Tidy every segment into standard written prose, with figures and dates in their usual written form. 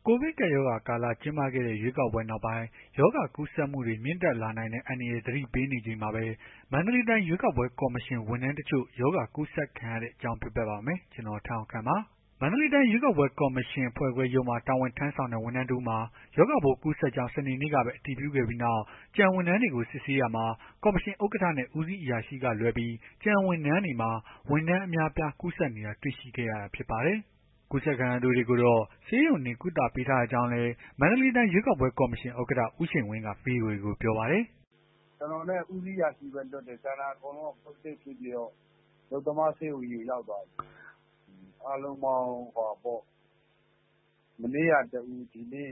ကိုဗစ်ကပ်ရောဂါကာလကျင်းပခဲ့တဲ့ရွေးကောက်ပွဲနောက်ပိုင်း ရောဂါကူးစက်မှုတွေမြင့်တက်လာနိုင်တဲ့အန္တရာယ်သတိပေးနေချိန်မှာပဲ မန္တလေးတိုင်းရွေးကောက်ပွဲကော်မရှင်ဝန်ထမ်းတချို့ ရောဂါကူးစက်ခံရတဲ့အကြောင်းပြောပြပါမယ်။ ဗွီအိုအေမြန်မာပိုင်းသတင်းထောက် ကိုထက်အောင်ခန့်က သတင်းပေးပို့ထားပါတယ်။ မန္တလေးတိုင်းရွေးကောက်ပွဲကော်မရှင်အဖွဲ့ခွဲရုံးမှာတာဝန်ထမ်းဆောင်တဲ့ ဝန်ထမ်းတဦးမှာ ရောဂါပိုးကူးစက်ကြောင်း စနေနေ့ကပဲ အတည်ပြုခဲ့ပြီးနောက် ကျန်ဝန်ထမ်းတွေကို စစ်ဆေးရာမှာ ကော်မရှင်ဥက္ကဋ္ဌနဲ့ ဦးစီးအရာရှိကလွဲပြီး ကျန်ဝန်ထမ်းတွေမှာ ဝန်ထမ်းအများအပြား ကူးစက်နေတာတွေ့ရှိခဲ့ရတာဖြစ်ပါတယ်။ ကူးစက်ခံရသူတွေကိုတော့ ဆေးရုံတင်ကုသပေးထားရကြောင်းလည်း မန္တလေးတိုင်းရွေးကောက်ပွဲကော်မရှင်ဥက္ကဋ္ဌ ဦးရှိန်ဝင်းက VOA ကိုပြောပါတယ်။ "ကျွန်တော်နဲ့ ဦးစီးအရာရှိပဲလွတ်တယ်။ ကျန်တာအကုန်လုံးက Positive ဖြစ်ပြီးတော့ အလုပ်သမားဆေးရုံကြီးကိုရောက်သွားပြီ။ အားလုံးပေါင်း မနေ့က 1 ဦး ဒီနေ့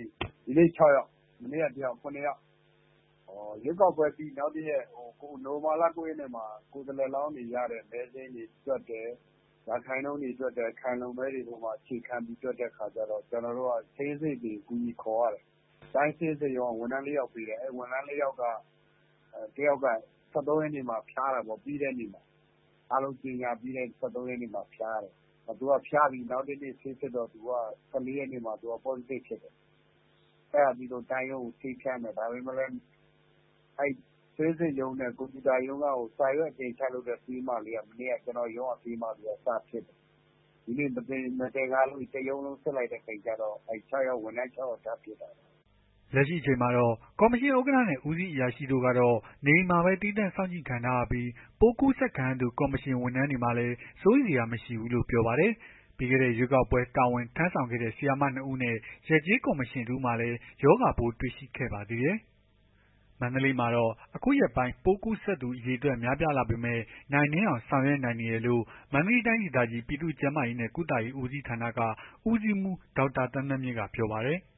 6 ယောက် မနေ့က 1 ယောက် 7 ယောက်။ ရွေးကောက်ပွဲပြီးနောက်တရက် နိုဝင်ဘာလ 9 ရက်နေ့မှာ ကိုယ်စားလှယ်လောင်းတွေရတဲ့ မဲစာရင်းတွေတွက်တယ်။ ရာခိုင်နှုန်းတွေတွက်တယ်။ ခိုင်လုံမဲတွေပေါ်မှာ အခြေခံပြီးတွက်တဲ့အခါကျတော့ ကျွန်တော်တို့က စာရင်းစစ်တွေအကူအညီခေါ်ရတယ်။ တိုင်းစာရင်းစစ်ရုံးက ဝန်ထမ်း 4 ယောက်ပေးတယ်။ အဲ့ဝန်ထမ်း 4 ယောက်က တယောက်က 13 ရက်နေ့မှာ ဖျားတာပေါ့။ ပြီးတဲ့နေ့မှာ အားလုံးကြေညာပြီးတဲ့ 13 ရက်နေ့မှာ ဖျားတယ်။ သူကဖျားပြီး နောက်တနေ့ဆေးစစ်တော့ 14 ရက်နေ့မှာ Positive ဖြစ်တယ်။ အဲ့ဒါပြီးတော့ တိုင်းရုံးကိုဆေးဖြန်းတယ်။ ဒါပေမဲ့လည်း စာရင်းစစ်ရုံးနဲ့ ကွန်ပျူတာရုံးက စာရွက်အတင်အချက်လုပ်တဲ့ ပေးမလေးက မနေ့က ကျွန်တော်ရုံးကပေးမလေးက စဖြစ်တယ်။ ဒီနေ့ မသင်္ကာလို့ တရုံးလုံးစစ်လိုက်တဲ့အခါကျတော့ ဝန်ထမ်း 6 ယောက်ထပ်ဖြစ်တာ။ " လက်ရှိအချိန်မှာတော့ ကော်မရှင်ဥက္ကဋ္ဌနဲ့ ဦးစီးအရာရှိတို့ကတော့ နေအိမ်မှာပဲ သီးသန့်စောင့်ကြည့်ခံထားရပြီး ပိုးကူးစက်ခံရသူ ကော်မရှင်ဝန်ထမ်းတွေမှာလည်း စိုးရိမ်စရာမရှိဘူးလို့ပြောပါတယ်။ ပြီးခဲ့တဲ့ရွေးကောက်ပွဲတာဝန်ထမ်းဆောင်ခဲ့တဲ့ ဆရာမ 2 ဦးနဲ့ ရပ်ကျေးကော်မရှင်တဦးမှာလည်း ရောဂါပိုးတွေ့ရှိခဲ့ပါသေးတယ်။ မန္တလေးမှာတော့ အခုရက်ပိုင်း ပိုးကူးစက်သူအရေအတွက်များပြားလာပေမဲ့ နိုင်နင်းအောင်ဆောင်ရွက်နိုင်နေတယ်လို့ မန္တလေးတိုင်းဒေသကြီး ပြည်သူ့ကျန်းမာရေးနဲ့ ကုသရေးဦးစီးဌာနက ဦးစီးမှူး ဒေါက်တာသန်းသန်းမြင့်ကပြောပါတယ်။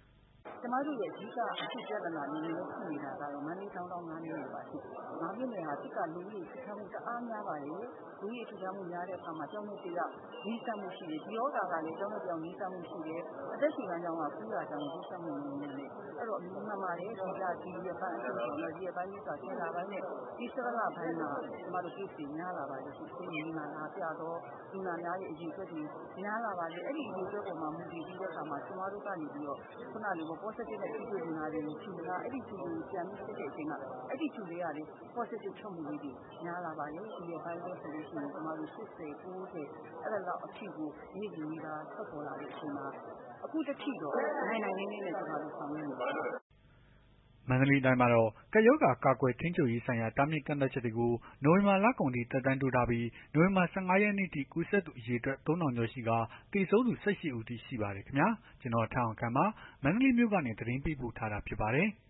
"ကျွန်မတို့ရဲ့ အဓိကပြဿနာဖြစ်နေတာကတော့ မန္တလေးတိုင်း 5 မြို့နယ်ပါရှင်။ 5 မြို့နယ်ဟာ တစ်က လူဦးရေထူထပ်မှု တအားများပါတယ်။ လူဦးရေထူထပ်မှုများတဲ့အခါမှာ တယောက်နဲ့ တယောက်နီးစပ်မှုရှိတယ်။ ဒီရောဂါကလည်း တယောက်နဲ့ တယောက်နီးစပ်မှုရှိတယ်။ အသက်ရှုလမ်းကြောင်းက ကူးတာကြောင့် ကူးစက်မှုနှုန်းမြန်တယ်။ အဲ့တော့မှန်ပါတယ်။ ဒီရက်ပိုင်းအတွင်းပေါ့နော်။ ဒီရက်ပိုင်းဆိုတာ 10 လပိုင်းနဲ့ ဒီ 11 လပိုင်းမှာ ကျွန်မတို့ Case တွေများလာပါတယ်ရှင့်။ ဆေးရုံကြီးမှာလာပြသော လူနာများတဲ့အရေအတွက်တွေများလာပါတယ်။ အဲ့ဒီအရေအတွက်ပေါ်မှာ မူတည်ပြီးတဲ့အခါမှာ ကျွန်မတို့ကနေပြီးတော့ Positive နဲ့ထိတွေ့လူနာတွေကို Q ထား အဲ့ဒီ Q တွေကိုပြန်ပြီးစစ်တဲ့အချိန်မှာ အဲ့ဒီ Q ထဲကလည်း Positive ထွက်မှုလေးတွေများလာပါတယ်။ ဒီရက်ပိုင်းအတွင်းဆိုရင် ကျွန်မတို့ 80 90 အဲ့လောက်အထိကို နေ့စဉ်နီးပါးထွက်ပေါ်လာတဲ့အချိန်မှာ အခုထက်ထိတော့ နိုင်နိုင်နင်းနင်းနဲ့ ကျွန်မတို့ဆောင်ရွက်နေပါတယ်။ " မန္တလေးတိုင်းမှာတော့ ကပ်ရောဂါကာကွယ်ထိန်းချုပ်ရေးဆိုင်ရာ တားမြစ်ကန့်သတ်ချက်တွေကို နိုဝင်ဘာလကုန်အထိ သက်တမ်းတိုးထားပြီး နိုဝင်ဘာ ၁၅ ရက်နေ့အထိ ကူးစက်သူအရေအတွက် ၃,၀၀၀ ကျော်ရှိကာ သေဆုံးသူ 18 ဦးအထိရှိပါတယ်ခင်ဗျာ။ ကျွန်တော်ထက်အောင်ခန့်ပါ မန္တလေးမြို့ကနေ သတင်းပေးပို့ထားတာဖြစ်ပါတယ်။